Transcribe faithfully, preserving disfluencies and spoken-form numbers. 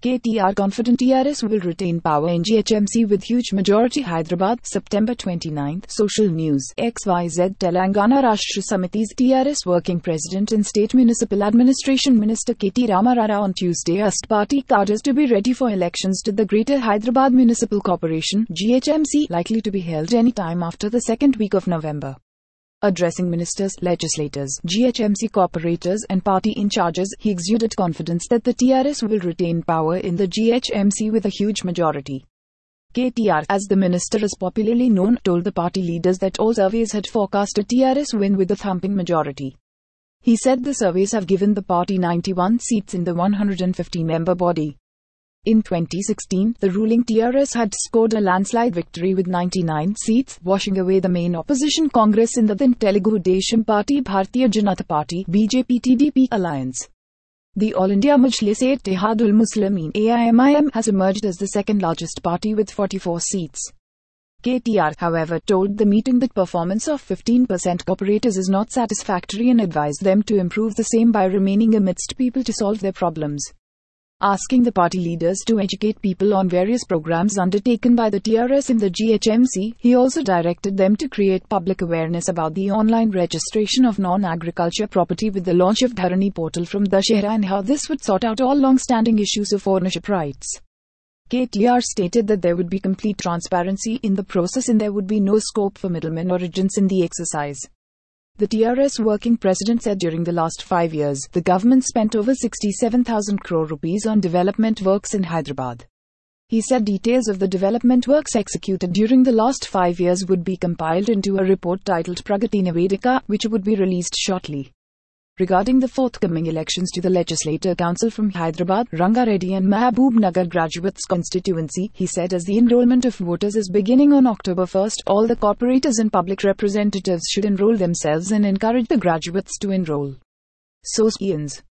K T R confident T R S will retain power in G H M C with huge majority. Hyderabad, September twenty-ninth. Social News. X Y Z Telangana Rashtra Samiti's T R S working president and State Municipal Administration Minister K T Rama Rao on Tuesday asked party cadres to be ready for elections to the Greater Hyderabad Municipal Corporation (G H M C) likely to be held any time after the second week of November. Addressing ministers, legislators, G H M C corporators and party in charges, he exuded confidence that the T R S will retain power in the G H M C with a huge majority. K T R, as the minister is popularly known, told the party leaders that all surveys had forecast a T R S win with a thumping majority. He said the surveys have given the party ninety-one seats in the one hundred fifty member body. In twenty sixteen, the ruling T R S had scored a landslide victory with ninety-nine seats, washing away the main opposition Congress in the then Telugu Desam Party Bharatiya Janata Party (B J P T D P) alliance. The All India Majlis-e-Ittihadul Muslimin (A I M I M) has emerged as the second largest party with forty-four seats. K T R, however, told the meeting that performance of fifteen percent corporators is not satisfactory and advised them to improve the same by remaining amidst people to solve their problems. Asking the party leaders to educate people on various programs undertaken by the T R S in the G H M C, he also directed them to create public awareness about the online registration of non-agriculture property with the launch of Dharani portal from Dussehra and how this would sort out all long-standing issues of ownership rights. K T R stated that there would be complete transparency in the process and there would be no scope for middlemen or agents in the exercise. The T R S working president said during the last five years, the government spent over sixty-seven thousand crore rupees on development works in Hyderabad. He said details of the development works executed during the last five years would be compiled into a report titled Pragati Nivedika, which would be released shortly. Regarding the forthcoming elections to the Legislative Council from Hyderabad, Rangareddy and Mahaboob Nagar graduates constituency, he said as the enrollment of voters is beginning on October first, all the corporators and public representatives should enroll themselves and encourage the graduates to enroll. Source: Ians.